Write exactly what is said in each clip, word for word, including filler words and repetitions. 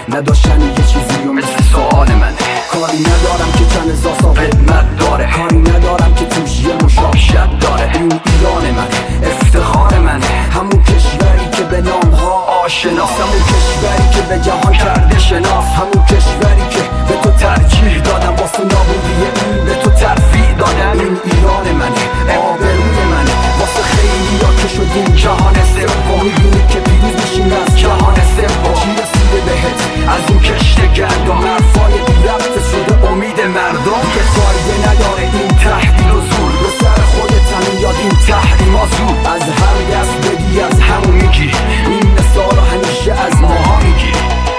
نداشتن یه چیزی و مثل سوال منه. کاری ندارم که چند هزار سال قدمت داره، کاری ندارم که توش یه مشابهت داره. این ایران منه، افتخار منه، همون کشوری که به نامها آشناس، همون کشوری که به جهان کرده شناس، همون کشوری که به تو ترجیح دادم واسه نابودی این به تو ترفیع دادم. این ایران منه، آبروی منه، واسه خیلی ها که شدیم جهان سوم. میدونی که پیروز میشیم از جهان سوم. چی رسیده بهت از این کشت گندم؟ حرفای بی ربط شده امید مردم که فایده نداره این تهدید و زور. به سر خودت هم یاد این تحریم ها زور. از هر دست بدی از همون میگیری، این مثال همیشه از ماها میگیری.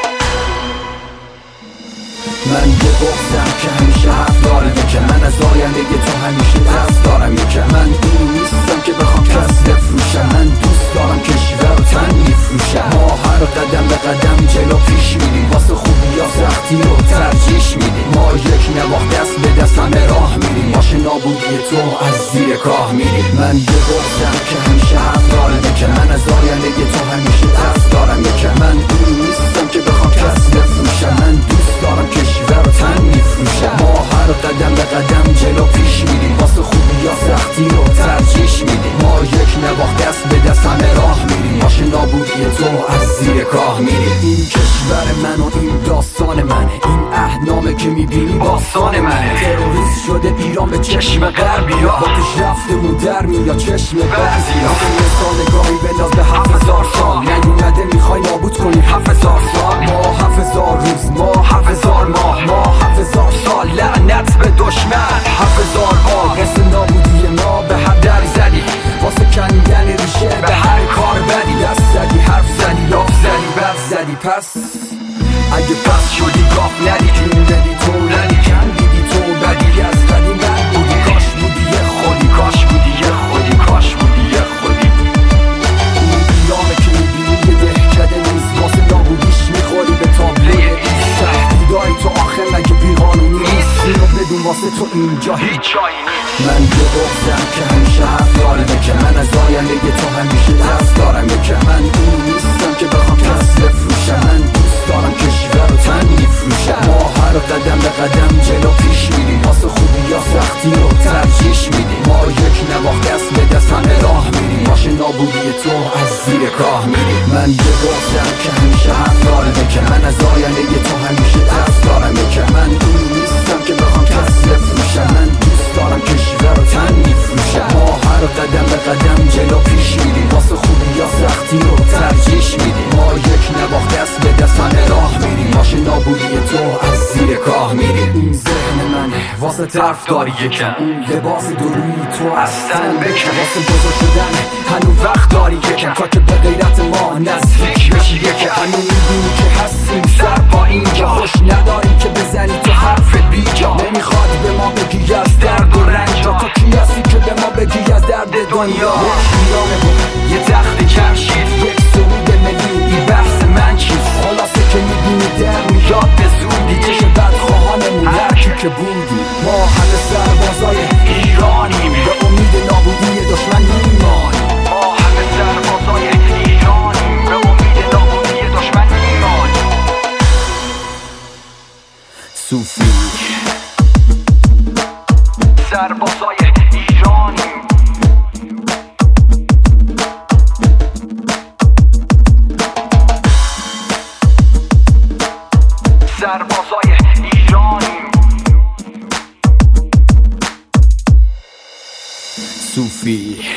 من یه بغضم که همیشه حرف داره، که من از آینده تو همیشه دست دارم. که من اینو نیستم که بخوام کس بفروشم، من دوست دارم کشور و تن میفروشم. ما هر قدم به قدم جلو پیش میریم، واسه خوبی یا سختی رو ترجیح میدیم. ما یک نواخ دست به دست همه راه میریم، باشه نابودی تو از زیر کاه میریم. من یه بغضم که همیشه حرف داره، که من از آینده تو همیشه دست دارم. که من اینو نیستم که بخوام کس بفروشم، من دوست دارم کشور و تن میفروشم. ما هر قدم به قدم جلو پیش میریم، واسه خوبی یا سختی رو ترجیح میدیم. ما یک نواخ دست به دست همه راه میریم، باشه نابودی تو از زیر کاه میریم. این کشور من و این داستان منه، این اهنامه که میبینی باستان منه. تروریست شده ایران به چشم غربیا، با توش رفتمون در میاد چشم بعضیا. این سالگاهی بنداز به هفت هزار سال، نیومده میخوای نابود کنی هفت هزار سال. ما هفت هزار روز، ما هفت هزار ماه، ما هفت هزار سال لعنت به دشمن. هفت هزار بار واسه نابودی ما به هر در زدی، واسه کندن ریشه به هر کار بدی. دست زدی، حرف زدی، لاف زدی، برف زدی. پس اگه پس شدی گاف ندی، جون دادی تو ندی، کندیدی تو بدی. از قدیم بد بودی، کاش بودی یه خودی، کاش بودی یه خودی، کاش بودی یه خودی. این ایرانه که میبینی یه دهکده نیست، واسه نابودیش میخوری به تابله ایست. تهدیدای تو آخه مگه بیقانونی نیست؟ اینو بدون واسه تو اینجا هیچ جایی نیست. من یه بغضم که همیشه حرف داره، که من از آینده تو همیشه دست دارم. که من اونو نیستم که بخوام کس بفروشم، من دوست دارم کشور و تن میفروشم. ما هر قدم به قدم جلو پیش میریم، واسه خوبی یا سختی رو ترجیح میدیم. ما یک نواخ دست به دست همه راه میریم، باشه نابودی تو از زیر کاه میریم. من یه بغضم که همیشه حرف داره، که من از آینده تو همیشه دست دارم. که من اونو نیستم که بخوام کس بفروشم، من دوست دارم کشور و تن میفروشم. ما هر قدم به قدم جلو پیش میریم، واسه خوبی یا سختی رو ترجیح میدیم. ما یک نواخ دست به دست همه راه میریم، باشه نابودی تو از زیر کاه میریم. این ذهن منه واسه طرف داری یکم، اون لباس دروی تو از تن بکن. واسه بزرگ شدن هنوز وقت داری یکم، تا که به غیرت ما نزدیک بشی یکم. هنوز میدونی که هستیم سر پا اینجا، خوش نداریم که بزنی تو حرف بیجا. نمیخواد به ما بگی از درد و رنج، تو کی هستی که به ما بگی از درد دنیا. ایرانه بود یه تخت جمشید، یک سرود ملی، این بحث من چیست؟ خلاصه که میبینی در میاد به زودی، چش بدخواهانمون هرکی که بودی. ما همه سربازای ایرانیم، به امید نابودی دشمن میمانیم. ما همه سربازای ایرانیم، به امید نابودی دشمن میمانیم. صوفی سربازای ایرانیم، سربازای ایرانیم. صوفی